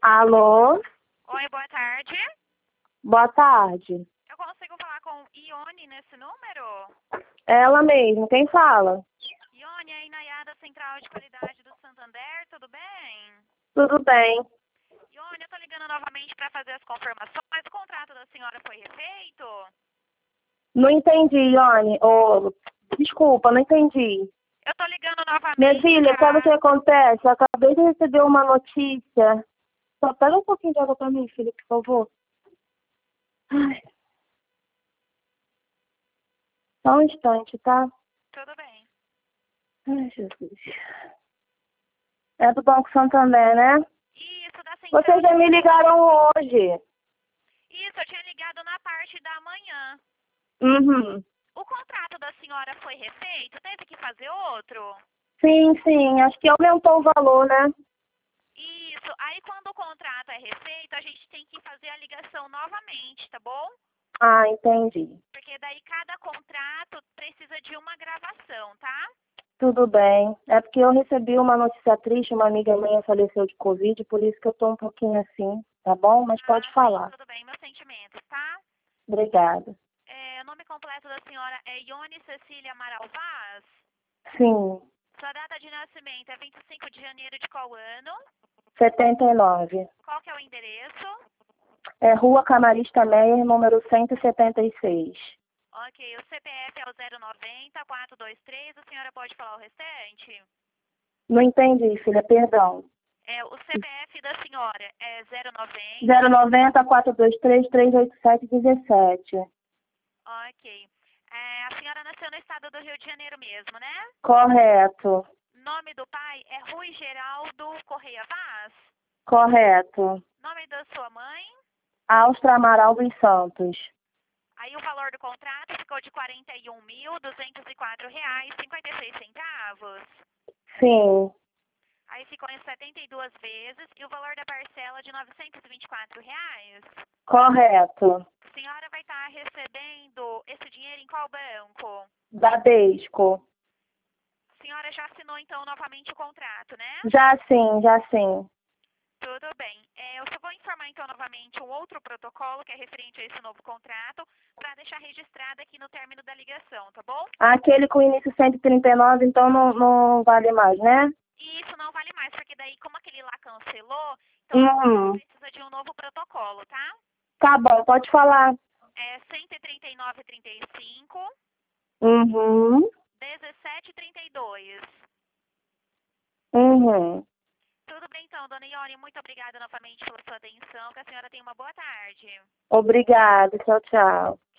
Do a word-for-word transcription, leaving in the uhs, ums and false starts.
Alô? Oi, boa tarde. Boa tarde. Eu consigo falar com Ione nesse número? Ela mesmo, quem fala? Ione, aí na Iada Central de Qualidade do Santander, tudo bem? Tudo bem. Ione, eu tô ligando novamente para fazer as confirmações. O contrato da senhora foi refeito? Não entendi, Ione. Ô, desculpa, não entendi. Eu tô ligando Minha novamente filha, sabe o que pra... acontece? Eu acabei de receber uma notícia. Só pega um pouquinho de água pra mim, filha, por favor. Ai, só um instante, tá? Tudo bem. Ai, Jesus. É do Banco Santander, né? Isso, da Central Vocês de já me Qualidade. ligaram hoje. Isso, eu tinha ligado na parte da manhã. Uhum. O contrato da senhora foi refeito? Teve que fazer outro? Sim, sim. Acho que aumentou o valor, né? Isso. Aí quando o contrato é refeito, a gente tem que fazer a ligação novamente, tá bom? Ah, entendi. Porque daí cada contrato precisa de uma gravação, tá? Tudo bem. É porque eu recebi uma notícia triste, uma amiga minha faleceu de Covid, por isso que eu tô um pouquinho assim, tá bom? Mas pode Ah, sim, falar. tudo bem. Meus sentimentos, tá? Obrigada. É, o nome completo da senhora é Ione Cecília Amaral Vaz. Sim, Sua data de nascimento é vinte e cinco de janeiro de qual ano? setenta e nove. Qual que é o endereço? É Rua Camarista Meyer, número cento e setenta e seis. Ok, o C P F é o zero noventa, quatrocentos e vinte e três. A senhora pode falar o restante? Não entendi, filha, perdão. É, o C P F da senhora é zero noventa. zero noventa, quatrocentos e vinte e três, trezentos e oitenta e sete, dezessete. Ok. É, a senhora nasceu no estado do Rio de Janeiro mesmo, né? Correto, Nome do pai é Rui Geraldo Correia Vaz. correto. Nome da sua mãe. Austra Amaral dos Santos. Aí o valor do contrato ficou de quarenta e um mil, duzentos e quatro reais e cinquenta e seis centavos. Sim, Aí ficou em setenta e duas vezes e o valor da parcela de novecentos e vinte e quatro reais. correto. A senhora vai estar recebendo esse dinheiro em qual banco? Bradesco. A senhora já assinou então novamente o contrato, né? Já sim, já sim. Tudo bem. É, eu só vou informar então novamente um outro protocolo que é referente a esse novo contrato para deixar registrado aqui no término da ligação, tá bom? Aquele com início cento e trinta e nove, então não, não vale mais, né? E isso não vale mais, porque daí como aquele lá cancelou, então Uhum. precisa de um novo protocolo, tá? Tá bom, pode falar. É cento e trinta e nove, trinta e cinco, Uhum. dezessete, trinta e dois. Uhum. Tudo bem então, dona Ione, muito obrigada novamente pela sua atenção, que a senhora tenha uma boa tarde. Obrigada. Tchau, tchau.